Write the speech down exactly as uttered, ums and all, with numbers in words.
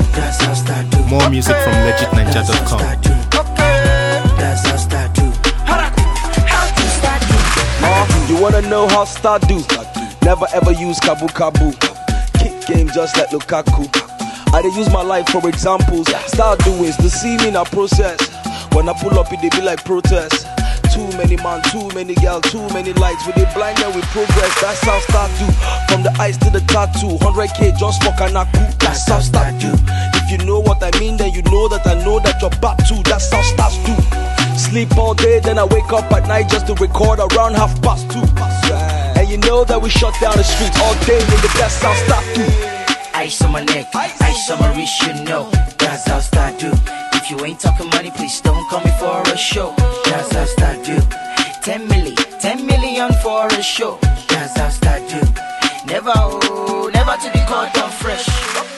That's how start do. More music from legit ninja dot com. That's how start do. How to start do. Uh, you wanna know how start do? Never ever use kabu kabu. Kick game just like Lukaku. I dey use my life for examples. Start doings, the see me in a process. When I pull up, it they be like protest. Too many man, too many gal, too many lights. We they blind and we progress. That's how start do. From the ice to the tattoo, one hundred K just for Kanaku. That's how start do. If you know what I mean, then you know that I know that you're back to. That's how start do. Sleep all day, then I wake up at night just to record around half past two. And you know that we shut down the streets all day, nigga. That's how start do. Ice on my neck, ice on my wrist, you know. That's how start do. If you ain't talking money, please don't call me for a show. That's how start do. Ten million, ten million for a show. That's how start do. Never, oh, never to be caught on fresh.